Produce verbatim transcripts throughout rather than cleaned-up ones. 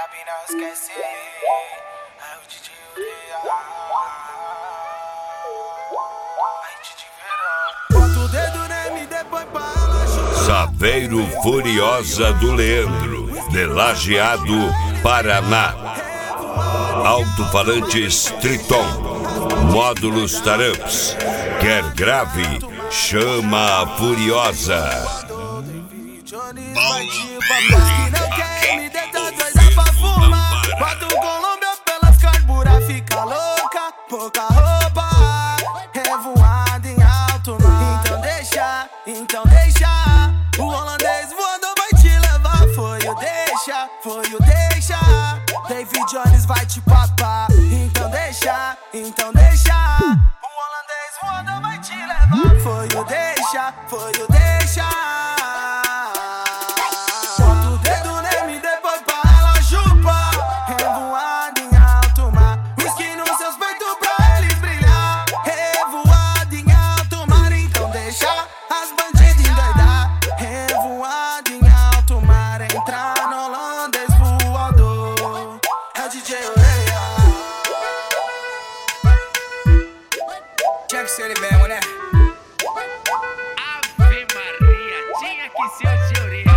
sabe, não esquece. É o D J Ureia. Aí Didi Verão. Bota o dedo na M D, põe pra ela chutar. Saveiro Furiosa do Leandro, de Lajeado, Paraná. Alto-falantes Triton, módulos Taramps. Quer grave? Chama a Furiosa. Que não quer me der, tá doida pra fumar. Bota o Colômbia pelas carburas, fica louca. Pouca roupa, é voada em alto mar. Então deixa, então deixa. O holandês voador vai te levar. Foi o deixa, foi o deixa. David Jones vai te papar. Então deixa, então deixa. O holandês voador vai te levar. Foi o deixa, foi o deixa. Tinha que ser ele mesmo, né? Ave Maria, tinha que ser o tio Ureia.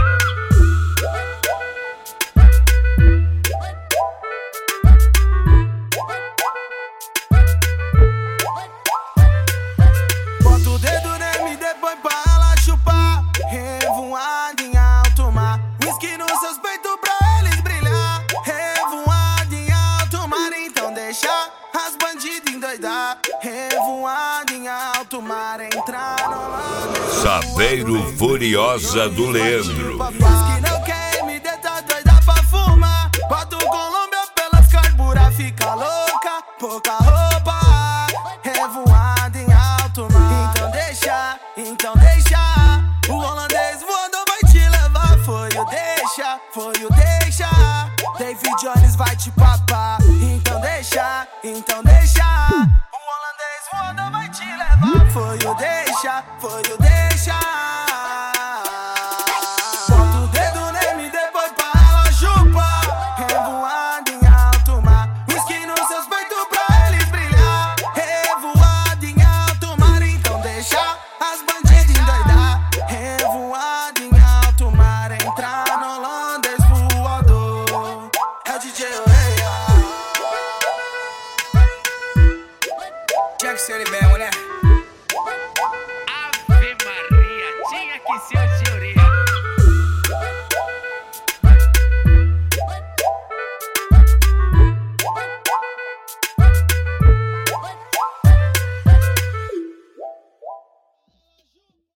Bota o dedo na M D, põe pra ela chupar. Revoada em alto mar. Whisky nos seus peitos pra eles brilhar. Revoada em alto mar, então deixa as bandidas endoidar. Revoada em alto mar, entrar no Saveiro Furiosa do Leandro. Que não quer me der, tá doida pra fumar. Bota o Colômbia pelas carburas, fica louca. Pouca roupa, revoada em alto mar. Então deixa, então deixa. O holandês voador vai te levar. Foi o deixa, foi o deixa. David Jones vai te papar.